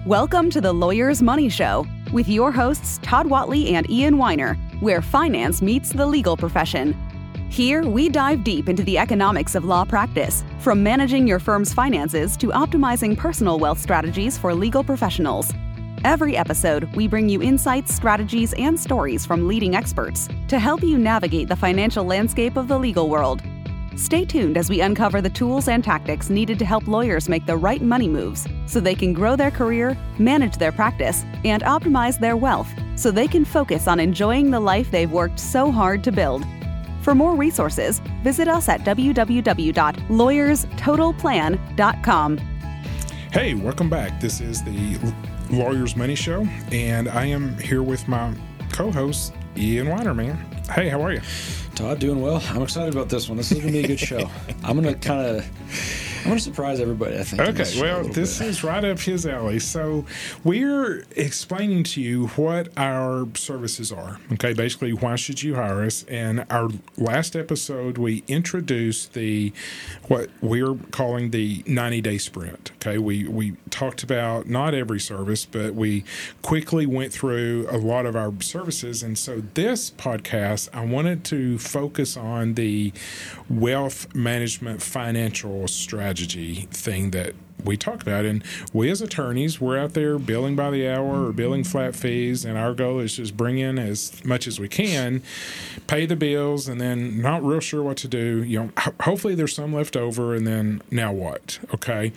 Welcome to the Lawyer's Money Show with your hosts Todd Whatley and Ian Weiner, where finance meets the legal profession. Here, we dive deep into the economics of law practice, from managing your firm's finances to optimizing personal wealth strategies for legal professionals. Every episode, we bring you insights, strategies, and stories from leading experts to help you navigate the financial landscape of the legal world. Stay tuned as we uncover the tools and tactics needed to help lawyers make the right money moves so they can grow their career, manage their practice, and optimize their wealth so they can focus on enjoying the life they've worked so hard to build. For more resources, visit us at www.lawyerstotalplan.com. Hey, welcome back. This is the Lawyer's Money Show, and I am here with my co-host, Ian Weiner, man. Hey, how are you? Todd, doing well. I'm excited about this one. This is going to be a good show. I'm going to surprise everybody, I think. Okay, well, this is right up his alley. So we're explaining to you what our services are. Okay, basically, why should you hire us? And our last episode, we introduced what we're calling the 90-day sprint. Okay, we talked about not every service, but we quickly went through a lot of our services. And so this podcast, I wanted to focus on the wealth management financial strategy thing that we talk about. And we as attorneys, we're out there billing by the hour or billing flat fees, and our goal is just bring in as much as we can, pay the bills, and then not real sure what to do. You know, hopefully there's some left over, and then now what? Okay.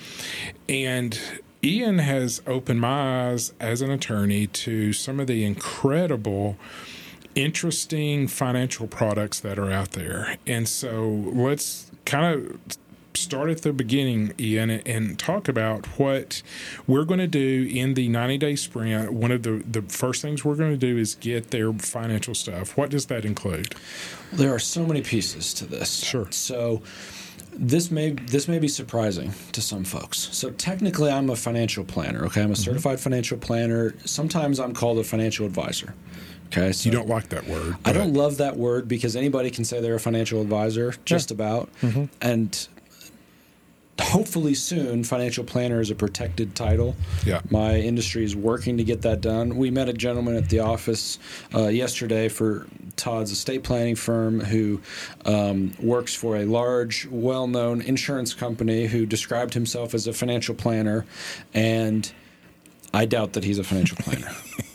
And Ian has opened my eyes as an attorney to some of the incredible, interesting financial products that are out there. And so let's kind of start at the beginning, Ian, and talk about what we're going to do in the 90-day sprint. One of the first things we're going to do is get their financial stuff. What does that include? There are so many pieces to this. Sure. So this may be surprising to some folks. So technically, I'm a financial planner. Okay, I'm a certified financial planner. Sometimes I'm called a financial advisor. Okay, so you don't like that word. I don't love that word because anybody can say they're a financial advisor, just about. Mm-hmm. And hopefully soon, financial planner is a protected title. Yeah. My industry is working to get that done. We met a gentleman at the office yesterday for Todd's estate planning firm who works for a large, well-known insurance company who described himself as a financial planner, and I doubt that he's a financial planner.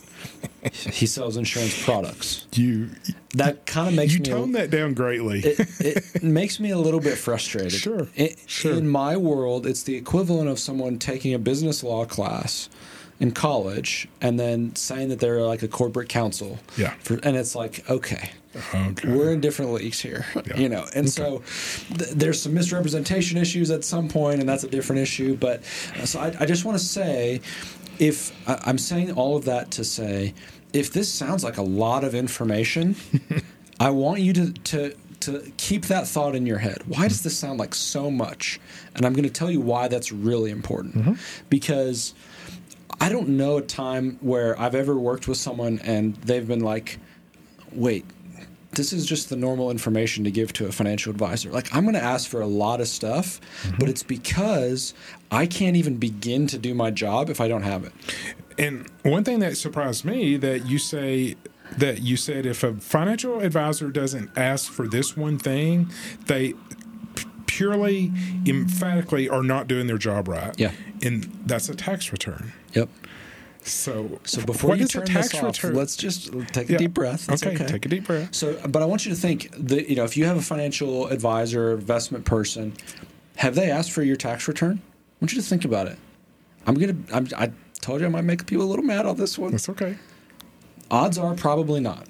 He sells insurance products. That kind of makes me... You tone that down greatly. It makes me a little bit frustrated. Sure. In my world, it's the equivalent of someone taking a business law class in college and then saying that they're like a corporate counsel. Yeah. And it's like, okay. We're in different leagues here, you know. And so there's some misrepresentation issues at some point, and that's a different issue. But so I just want to say, if I'm saying all of that to say, if this sounds like a lot of information, I want you to keep that thought in your head. Why does this sound like so much? And I'm going to tell you why that's really important. Mm-hmm. Because I don't know a time where I've ever worked with someone and they've been like, wait, this is just the normal information to give to a financial advisor. Like, I'm going to ask for a lot of stuff, but it's because I can't even begin to do my job if I don't have it. And one thing that surprised me that you said if a financial advisor doesn't ask for this one thing, they purely, emphatically are not doing their job right. Yeah. And that's a tax return. Yep. So before you turn this off, let's just take a deep breath. That's okay. Take a deep breath. So, but I want you to think that, you know, if you have a financial advisor, investment person, have they asked for your tax return? I want you to think about it. I told you I might make people a little mad on this one. That's okay. Odds are probably not.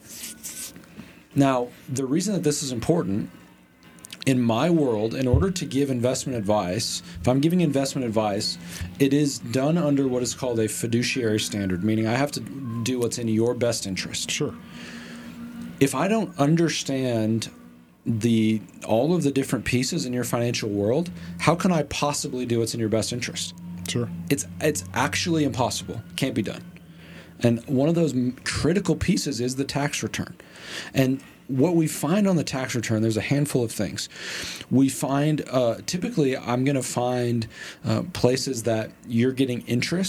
Now, the reason that this is important, in my world, in order to give investment advice, if I'm giving investment advice, it is done under what is called a fiduciary standard, meaning I have to do what's in your best interest. Sure. If I don't understand all of the different pieces in your financial world, how can I possibly do what's in your best interest? Sure. It's actually impossible. Can't be done. And one of those critical pieces is the tax return. And what we find on the tax return, there's a handful of things. We find, typically, I'm going to find places that you're getting interest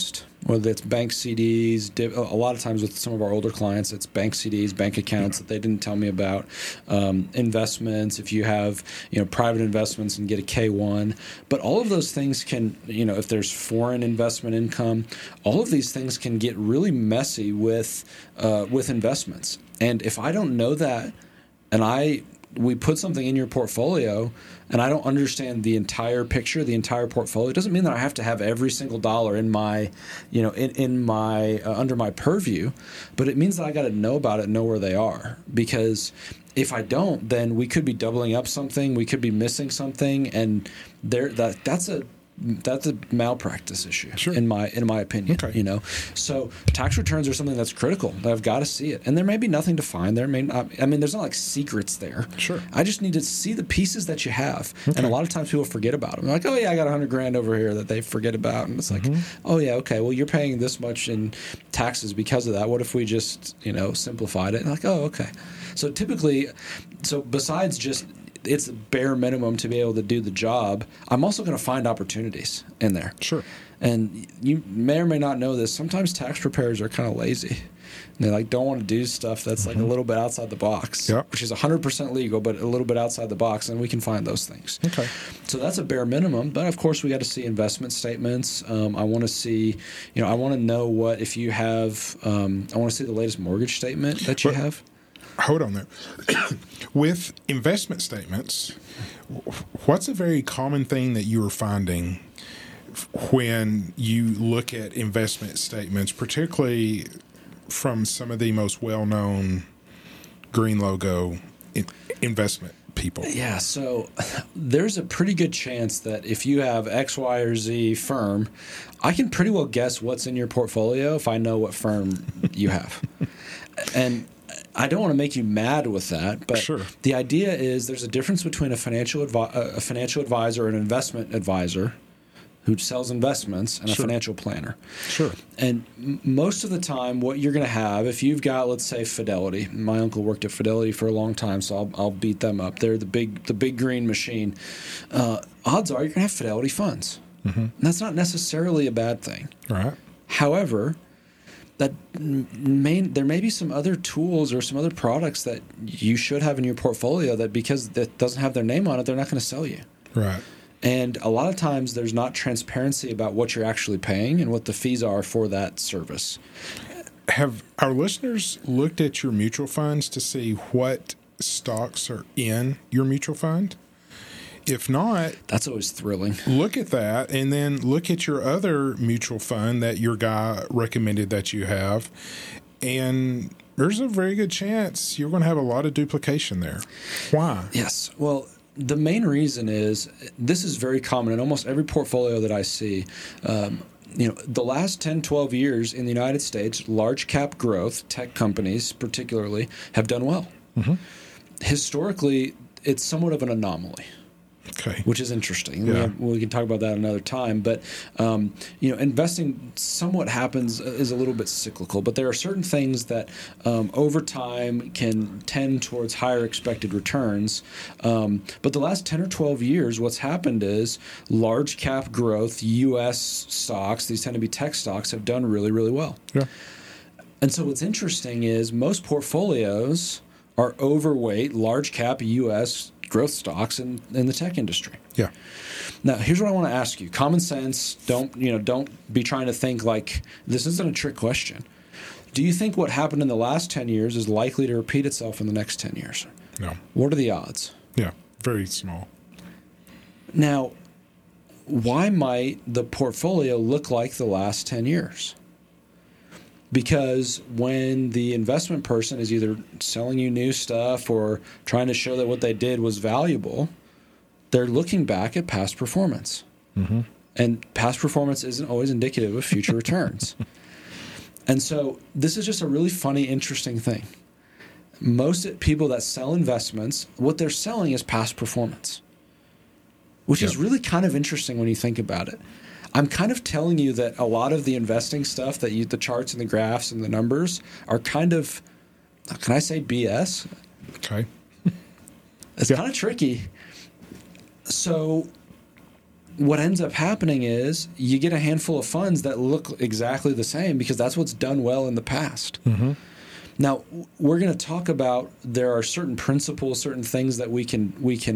whether it's bank CDs. A lot of times with some of our older clients, it's bank CDs, bank accounts that they didn't tell me about, investments. If you have private investments and get a K1, but all of those things can, if there's foreign investment income, all of these things can get really messy with investments. And if I don't know that, and we put something in your portfolio and I don't understand the entire picture, the entire portfolio, it doesn't mean that I have to have every single dollar in my, in my under my purview, but it means that I got to know about it, know where they are. Because if I don't, then we could be doubling up something, we could be missing something, and that's a malpractice issue, sure, in my opinion. Okay. So tax returns are something that's critical. I've got to see it, and there may be nothing to find there. There's not like secrets there. Sure. I just need to see the pieces that you have, okay. And a lot of times people forget about them. They're like, oh yeah, I got $100,000 over here that they forget about, and it's like, oh yeah, okay, well you're paying this much in taxes because of that. What if we just simplified it? And like, oh okay. So typically, besides just it's bare minimum to be able to do the job, I'm also going to find opportunities in there. Sure. And you may or may not know this. Sometimes tax preparers are kind of lazy. And they don't want to do stuff that's like a little bit outside the box, yep, which is 100% legal, but a little bit outside the box, and we can find those things. Okay. So that's a bare minimum. But of course, we got to see investment statements. I want to see, I want to know what if you have. I want to see the latest mortgage statement that you have. Hold on there. With investment statements, what's a very common thing that you are finding when you look at investment statements, particularly from some of the most well-known green logo investment people? Yeah, so there's a pretty good chance that if you have X, Y, or Z firm, I can pretty well guess what's in your portfolio if I know what firm you have. And I don't want to make you mad with that, but sure, the idea is there's a difference between a financial advisor, an investment advisor who sells investments, and a financial planner. Sure. And most of the time, what you're going to have, if you've got, let's say, Fidelity. My uncle worked at Fidelity for a long time, so I'll beat them up. They're the big green machine. Odds are you're going to have Fidelity funds. And that's not necessarily a bad thing. Right. However, there may be some other tools or some other products that you should have in your portfolio that because that doesn't have their name on it, they're not going to sell you. Right. And a lot of times there's not transparency about what you're actually paying and what the fees are for that service. Have our listeners looked at your mutual funds to see what stocks are in your mutual fund? If not, that's always thrilling. Look at that, and then look at your other mutual fund that your guy recommended that you have, and there's a very good chance you're going to have a lot of duplication there. Why? Yes. Well, the main reason is this is very common in almost every portfolio that I see. The last 10, 12 years in the United States, large cap growth, tech companies particularly, have done well. Historically, it's somewhat of an anomaly. Okay. Which is interesting. Yeah. We can talk about that another time. But, investing somewhat is a little bit cyclical. But there are certain things that over time can tend towards higher expected returns. But the last 10 or 12 years, what's happened is large cap growth, U.S. stocks, these tend to be tech stocks, have done really, really well. Yeah. And so what's interesting is most portfolios are overweight large cap U.S. growth stocks in the tech industry. Yeah. Now, here's what I want to ask you. Common sense. Don't be trying to think like this isn't a trick question. Do you think what happened in the last 10 years is likely to repeat itself in the next 10 years? No. What are the odds? Yeah, very small. Now, why might the portfolio look like the last 10 years? Because when the investment person is either selling you new stuff or trying to show that what they did was valuable, they're looking back at past performance. And past performance isn't always indicative of future returns. And so this is just a really funny, interesting thing. Most people that sell investments, what they're selling is past performance, which is really kind of interesting when you think about it. I'm kind of telling you that a lot of the investing stuff that the charts and the graphs and the numbers are kind of, can I say BS? Okay. It's kind of tricky. So what ends up happening is you get a handful of funds that look exactly the same because that's what's done well in the past. Mm-hmm. Now, we're going to talk about there are certain principles, certain things that we can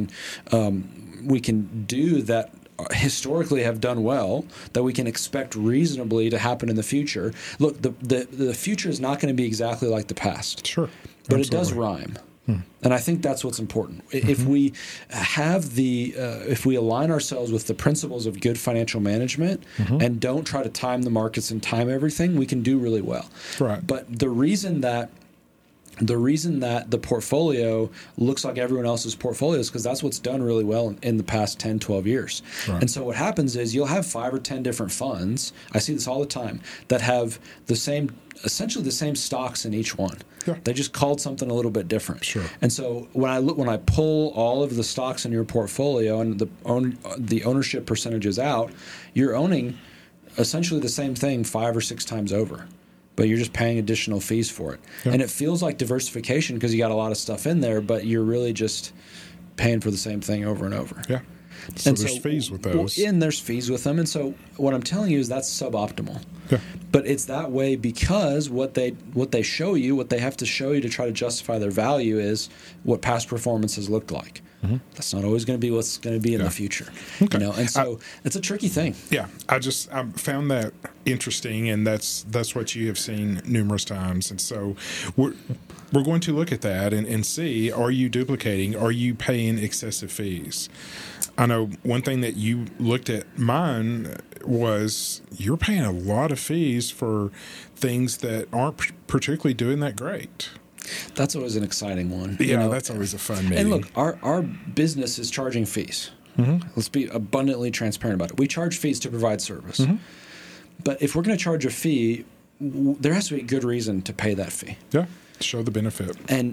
do that historically have done well that we can expect reasonably to happen in the future. Look, the future is not going to be exactly like the past. Sure. But Absolutely. it does rhyme. And I think that's what's important. If we have if we align ourselves with the principles of good financial management and don't try to time the markets and time everything, we can do really well. Right. But the reason that the portfolio looks like everyone else's portfolio is because that's what's done really well in the past 10, 12 years. Right. And so what happens is you'll have 5 or 10 different funds, I see this all the time, that have essentially the same stocks in each one. Yeah. They just called something a little bit different. Sure. And so when I pull all of the stocks in your portfolio and the ownership percentages out, you're owning essentially the same thing 5 or 6 times over, but you're just paying additional fees for it. Yeah. And it feels like diversification because you got a lot of stuff in there, but you're really just paying for the same thing over and over. Yeah. So there's fees with those. And there's fees with them. And so what I'm telling you is that's suboptimal. Yeah. But it's that way because what they show you, what they have to show you to try to justify their value is what past performance has looked like. Mm-hmm. That's not always going to be what's going to be in the future. Okay. And so it's a tricky thing. Yeah. I found that interesting, and that's what you have seen numerous times. And so we're going to look at that and see, are you duplicating? Are you paying excessive fees? I know one thing that you looked at mine was you're paying a lot of fees for things that aren't particularly doing that great. That's always an exciting one. Yeah, that's always a fun meeting. And look, our business is charging fees. Mm-hmm. Let's be abundantly transparent about it. We charge fees to provide service. Mm-hmm. But if we're going to charge a fee, there has to be a good reason to pay that fee. Yeah, show the benefit. And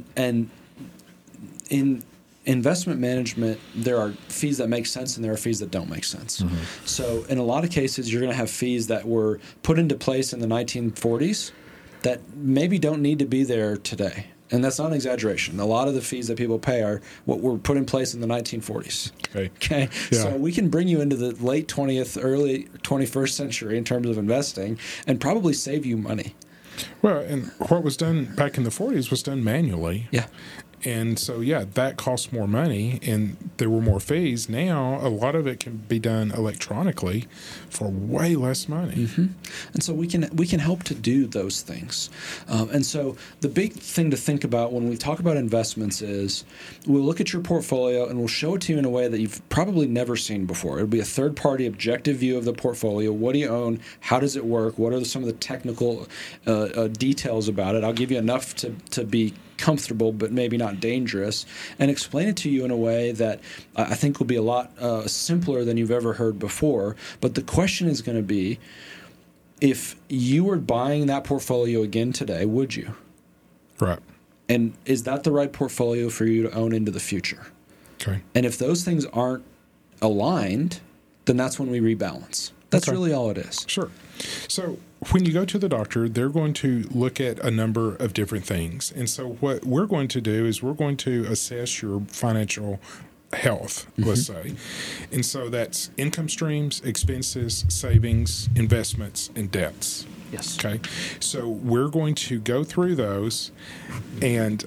in investment management, there are fees that make sense and there are fees that don't make sense. Mm-hmm. So in a lot of cases, you're going to have fees that were put into place in the 1940s that maybe don't need to be there today. And that's not an exaggeration. A lot of the fees that people pay are what were put in place in the 1940s. Okay? Yeah. So we can bring you into the late 20th, early 21st century in terms of investing and probably save you money. Well, and what was done back in the 40s was done manually. Yeah. And so, yeah, that costs more money, and there were more fees. Now, a lot of it can be done electronically for way less money. Mm-hmm. And so we can help to do those things. And so the big thing to think about when we talk about investments is we'll look at your portfolio and we'll show it to you in a way that you've probably never seen before. It'll be a third-party objective view of the portfolio. What do you own? How does it work? What are some of the technical details about it? I'll give you enough to be comfortable but maybe not dangerous, and explain it to you in a way that I think will be a lot simpler than you've ever heard before. But the question is going to be, if you were buying that portfolio again today, would you? Right. And is that the right portfolio for you to own into the future? Okay. And if those things aren't aligned, then that's when we rebalance. That's really all it is. Sure. So when you go to the doctor, they're going to look at a number of different things. And so what we're going to do is we're going to assess your financial health, let's say. And so that's income streams, expenses, savings, investments, and debts. Yes. Okay. So we're going to go through those and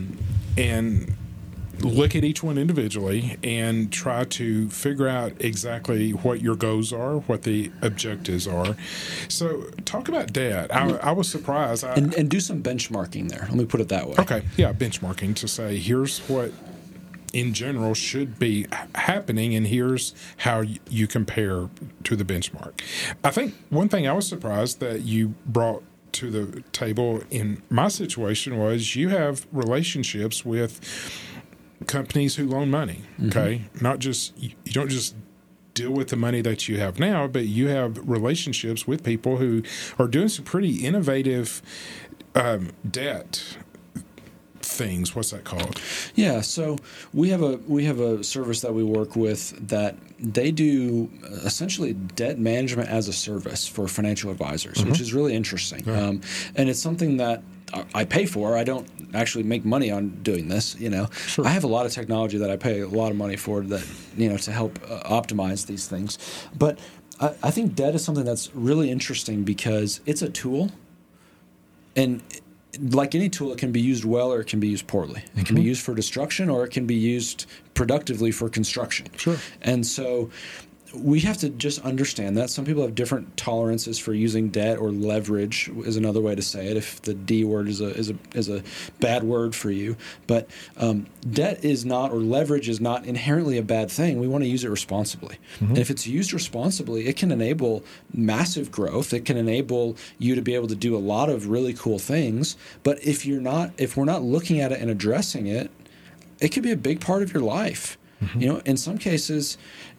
look at each one individually and try to figure out exactly what your goals are, what the objectives are. So talk about debt. I was surprised. And do some benchmarking there. Let me put it that way. Okay. Yeah, benchmarking to say here's what in general should be happening and here's how you compare to the benchmark. I think one thing I was surprised that you brought to the table in my situation was you have relationships with companies who loan money, okay? Not just, you don't just deal with the money that you have now, but you have relationships with people who are doing some pretty innovative debt things. What's that called? Yeah, so we have a service that we work with that they do essentially debt management as a service for financial advisors, which is really interesting. Yeah. And it's something that I pay for. I don't actually make money on doing this. Sure. I have a lot of technology that I pay a lot of money for that to help optimize these things. But I think debt is something that's really interesting because it's a tool, and like any tool, it can be used well or it can be used poorly. It can be used for destruction or it can be used productively for construction. Sure. And so we have to just understand that. Some people have different tolerances for using debt, or leverage is another way to say it, if the D word is a bad word for you. But debt is not, or leverage is not inherently a bad thing. We want to use it responsibly. And if it's used responsibly, it can enable massive growth. It can enable you to be able to do a lot of really cool things. But if we're not looking at it and addressing it, it could be a big part of your life. In some cases,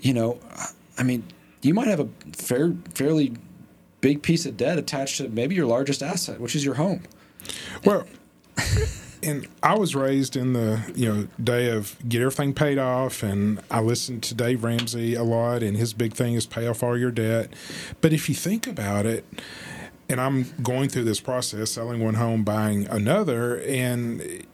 you might have a fairly big piece of debt attached to maybe your largest asset, which is your home. Well, and I was raised in the day of get everything paid off, and I listened to Dave Ramsey a lot, and his big thing is pay off all your debt. But if you think about it, and I'm going through this process, selling one home, buying another, and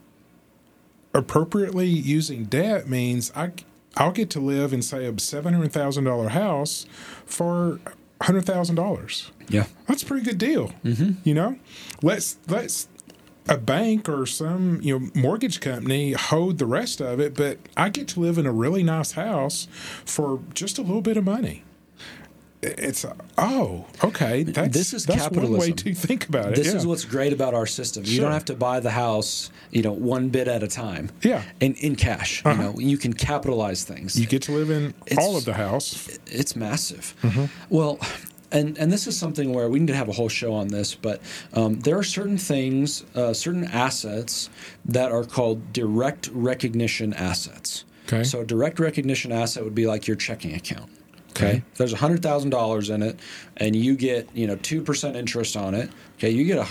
appropriately using debt means I'll get to live in, say, a $700,000 house for $100,000. Yeah, that's a pretty good deal. Let's a bank or some mortgage company hold the rest of it, but I get to live in a really nice house for just a little bit of money. It's okay. That's capitalism. One way to think about it. This is what's great about our system. You don't have to buy the house, one bit at a time. Yeah, in cash. You can capitalize things. You get to live in all of the house. It's massive. Well, and this is something where we need to have a whole show on this. But there are certain things, certain assets that are called direct recognition assets. Okay. So a direct recognition asset would be like your checking account. Okay. There's $100,000 in it, and you get 2% interest on it. Okay, you get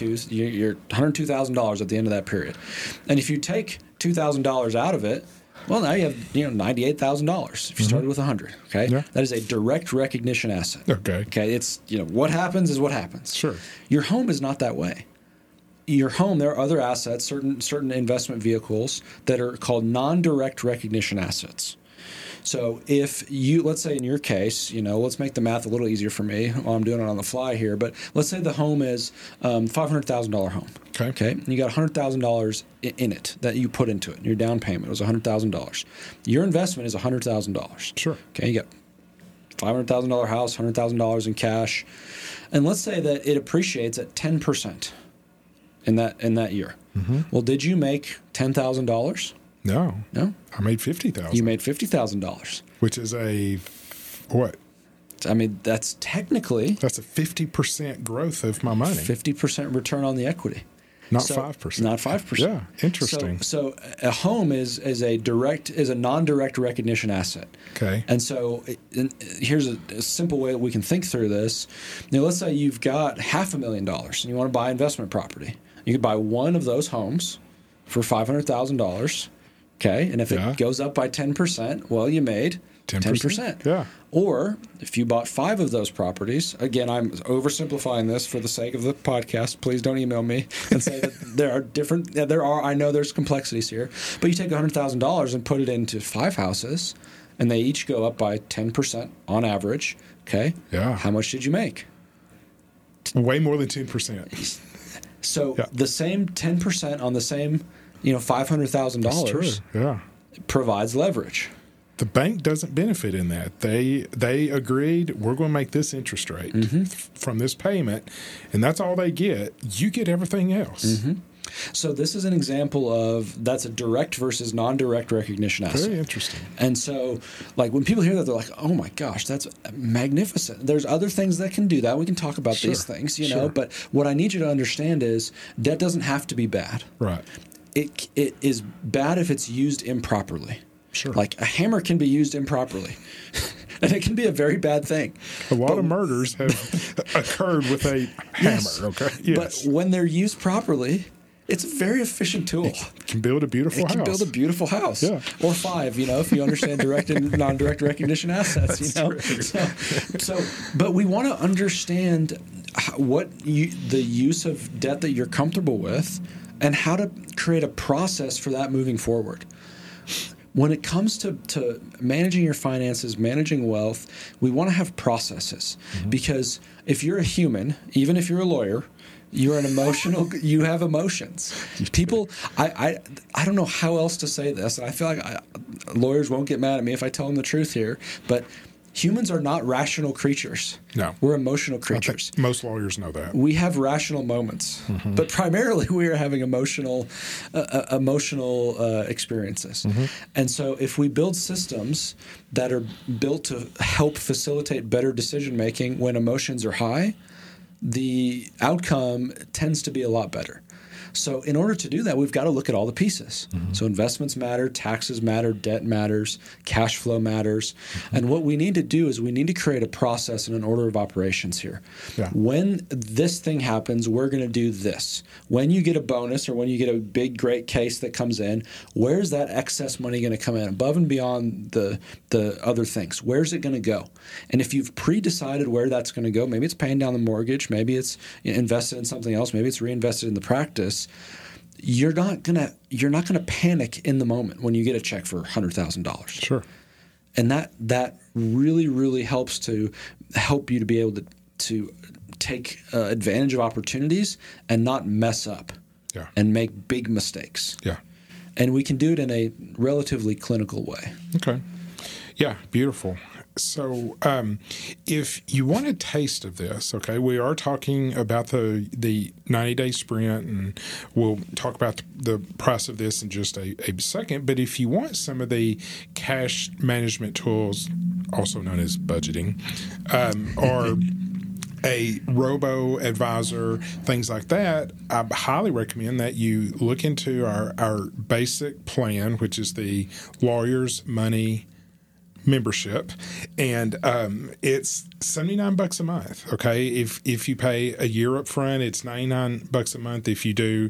$102,000 at the end of that period. And if you take $2,000 out of it, well, now you have $98,000 if you started with $100. Okay, that is a direct recognition asset. Okay, it's what happens is what happens. Sure. Your home is not that way. Your home, there are other assets, certain investment vehicles that are called non-direct recognition assets. So if let's say in your case, let's make the math a little easier for me while I'm doing it on the fly here, but let's say the home is $500,000 home. Okay. And you got $100,000 in it that you put into it. Your down payment was $100,000. Your investment is $100,000. Sure. Okay. You got $500,000 house, $100,000 in cash. And let's say that it appreciates at 10% in that year. Well, did you make $10,000? No. I made $50,000. You made $50,000, which is a what? That's technically a 50% growth of my money. 50% return on the equity. Not 5%. Not 5%. Yeah, interesting. So a home is a non-direct recognition asset. Okay. And so here's a simple way that we can think through this. Let's say you've got $500,000 and you want to buy investment property. You could buy one of those homes for $500,000. Okay, and if it goes up by 10%, well, you made 10%. Yeah. Or if you bought 5 of those properties, again, I'm oversimplifying this for the sake of the podcast. Please don't email me and say that I know there's complexities here, but you take $100,000 and put it into 5 houses, and they each go up by 10% on average. Okay. Yeah. How much did you make? Way more than 10%. So the same 10% on the same $500,000 provides leverage. The bank doesn't benefit in that. They agreed, we're going to make this interest rate from this payment, and that's all they get. You get everything else. So this is an example of that's a direct versus non-direct recognition asset. Very interesting. And so, like, when people hear that, they're like, oh, my gosh, that's magnificent. There's other things that can do that. We can talk about these things, know. But what I need you to understand is debt doesn't have to be bad. Right. It is bad if it's used improperly. Sure. Like a hammer can be used improperly, and it can be a very bad thing. A lot of murders have occurred with a hammer, okay? Yes. But when they're used properly, it's a very efficient tool. It can build a beautiful house. It can build a beautiful house. Yeah. Or 5, if you understand direct and non-direct recognition assets, That's true. So, but we want to understand the use of debt that you're comfortable with, and how to create a process for that moving forward. When it comes to managing your finances, managing wealth, we want to have processes. Because if you're a human, even if you're a lawyer, you're an emotional. You have emotions. People, I don't know how else to say this. I feel like lawyers won't get mad at me if I tell them the truth here, but humans are not rational creatures. No. We're emotional creatures. Most lawyers know that. We have rational moments, but primarily we are having emotional experiences. And so if we build systems that are built to help facilitate better decision-making when emotions are high, the outcome tends to be a lot better. So in order to do that, we've got to look at all the pieces. So investments matter, taxes matter, debt matters, cash flow matters. And what we need to do is we need to create a process and an order of operations here. Yeah. When this thing happens, we're going to do this. When you get a bonus or when you get a big, great case that comes in, where's that excess money going to come in above and beyond the other things? Where's it going to go? And if you've pre-decided where that's going to go, maybe it's paying down the mortgage, maybe it's invested in something else, maybe it's reinvested in the practice. You're not gonna panic in the moment when you get a check for $100,000. Sure. And that really, really helps to help you to be able to take advantage of opportunities and not mess up. Yeah. And make big mistakes. Yeah. And we can do it in a relatively clinical way. Okay. Yeah, beautiful. So if you want a taste of this, okay, we are talking about the 90-day sprint, and we'll talk about the price of this in just a second. But if you want some of the cash management tools, also known as budgeting, or a robo-advisor, things like that, I highly recommend that you look into our basic plan, which is the Lawyers Money membership, and it's $79 a month. Okay, if you pay a year up front, it's $99 a month. If you do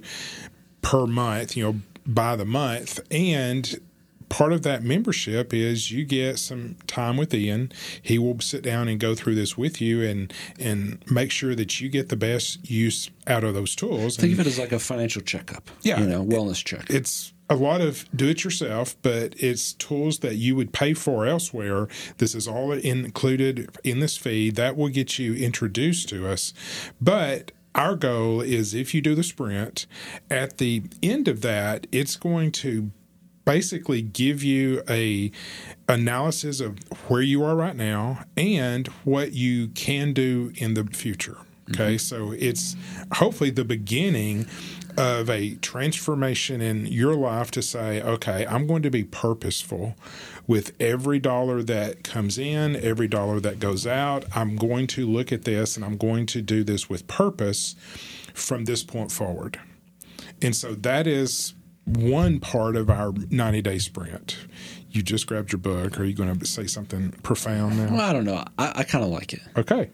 per month, by the month, and part of that membership is you get some time with Ian. He will sit down and go through this with you and make sure that you get the best use out of those tools. Think of it as like a financial checkup. Yeah, wellness check. It's a lot of do-it-yourself, but it's tools that you would pay for elsewhere. This is all included in this fee. That will get you introduced to us. But our goal is, if you do the sprint, at the end of that, it's going to basically give you a analysis of where you are right now and what you can do in the future. Okay, so it's hopefully the beginning of a transformation in your life to say, okay, I'm going to be purposeful with every dollar that comes in, every dollar that goes out. I'm going to look at this and I'm going to do this with purpose from this point forward. And so that is one part of our 90-day sprint. You just grabbed your book. Are you going to say something profound now? Well, I don't know. I kind of like it. Okay.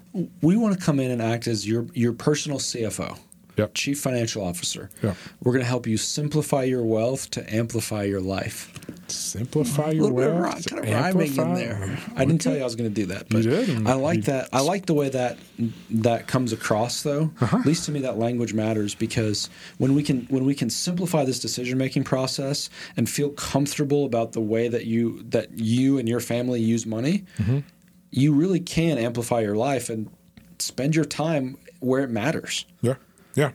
We want to come in and act as your personal CFO. Yep. Chief Financial Officer. Yep. We're going to help you simplify your wealth to amplify your life. Simplify your wealth. Kind of rhyming in there. I didn't tell you I was going to do that, but you did. I like that. I like the way that comes across, though. At least to me, that language matters, because when we can simplify this decision-making process and feel comfortable about the way that you and your family use money, you really can amplify your life and spend your time where it matters. Yeah. Yeah.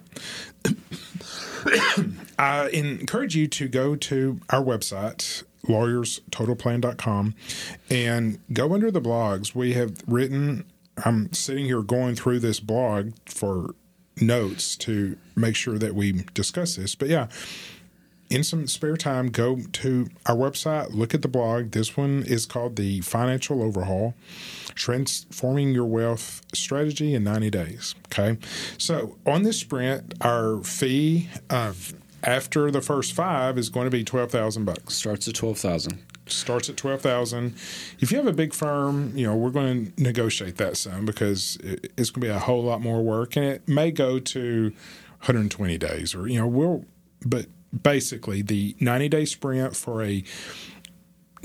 I encourage you to go to our website, lawyerstotalplan.com, and go under the blogs. We have written, I'm sitting here going through this blog for notes to make sure that we discuss this. But yeah, in some spare time, go to our website, look at the blog. This one is called The Financial Overhaul: Transforming Your Wealth Strategy in 90 Days. Okay. So on this sprint, our fee after the first 5 is going to be $12,000. Starts at $12,000. Starts at $12,000. If you have a big firm, we're going to negotiate that some, because it's going to be a whole lot more work, and it may go to 120 days, or but basically the 90-day sprint for a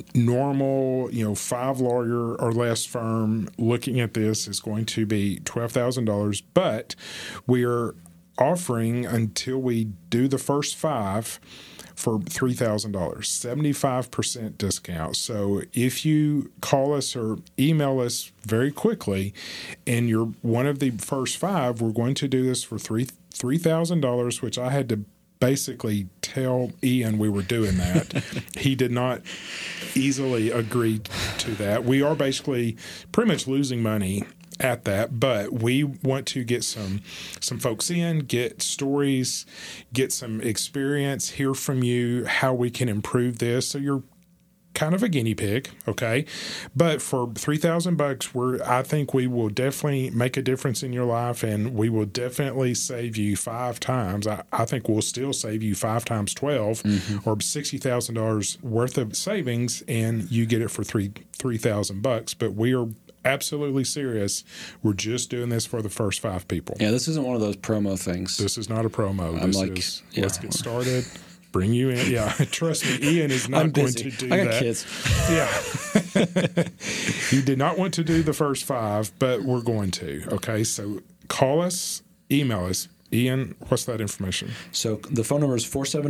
normal, 5-lawyer or less firm looking at this is going to be $12,000, but we're offering until we do the first 5 for $3,000, 75% discount. So if you call us or email us very quickly and you're one of the first 5, we're going to do this for $3,000, which I had to basically tell Ian we were doing that. He did not easily agree to that. We are basically pretty much losing money at that, but we want to get some folks in, get stories, get some experience, hear from you how we can improve this. So you're kind of a guinea pig, okay? But for $3,000, I think we will definitely make a difference in your life, and we will definitely save you 5 times. I think we'll still save you 5 times 12, or $60,000 worth of savings, and you get it for $3,000. But we are absolutely serious. We're just doing this for the first 5 people. Yeah, this isn't one of those promo things. This is not a promo. Let's get started. Bring you in. Yeah, trust me, Ian is not going to do that. I got kids. Yeah. He did not want to do the first 5, but we're going to. Okay, so call us, email us. Ian, what's that information? So the phone number is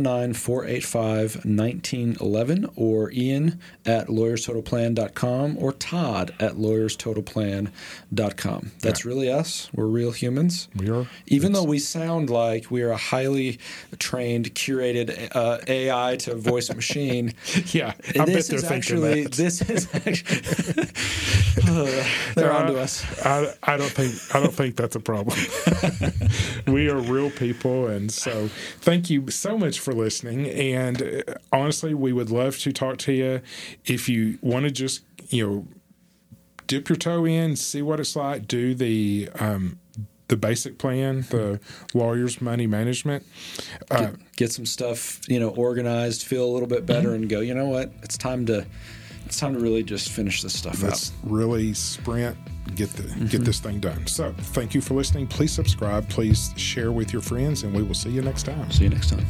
479-485-1911, or Ian at lawyerstotalplan.com, or Todd at lawyerstotalplan.com. That's really us. We're real humans. We are. Even though we sound like we are a highly trained, curated AI to voice machine. Yeah, I bet they're thinking that. This is actually they're onto us. I don't think that's a problem. We are real people, and so thank you so much for listening. And honestly, we would love to talk to you. If you want to just dip your toe in, see what it's like, do the basic plan, the lawyer's money management, get some stuff organized, feel a little bit better, and go, you know what, it's time to really just finish this stuff Let's really sprint, get this thing done. So thank you for listening. Please subscribe. Please share with your friends, and we will see you next time. See you next time.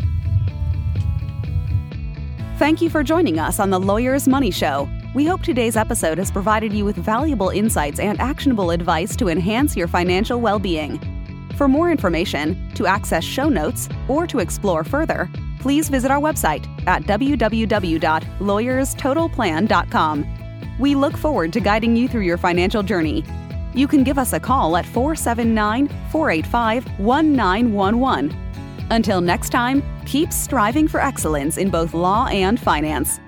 Thank you for joining us on the Lawyer's Money Show. We hope today's episode has provided you with valuable insights and actionable advice to enhance your financial well-being. For more information, to access show notes, or to explore further, please visit our website at www.lawyerstotalplan.com. We look forward to guiding you through your financial journey. You can give us a call at 479-485-1911. Until next time, keep striving for excellence in both law and finance.